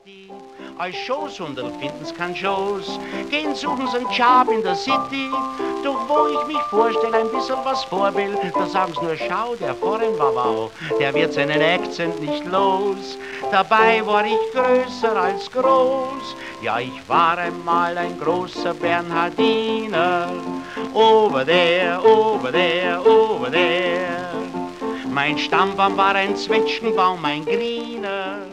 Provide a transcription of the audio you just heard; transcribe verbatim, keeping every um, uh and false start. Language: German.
City. Als Schoßhundel finden's kein Schoß, gehen suchen sie einen Job in der City. Doch wo ich mich vorstelle, ein bisschen was vor will, da sagen's nur, schau, der vorhin war wow, der wird seinen Akzent nicht los. Dabei war ich größer als groß, ja, ich war einmal ein großer Bernhardiner. Over there, over there, over there. Mein Stammbaum war ein Zwetschgenbaum, ein grüner.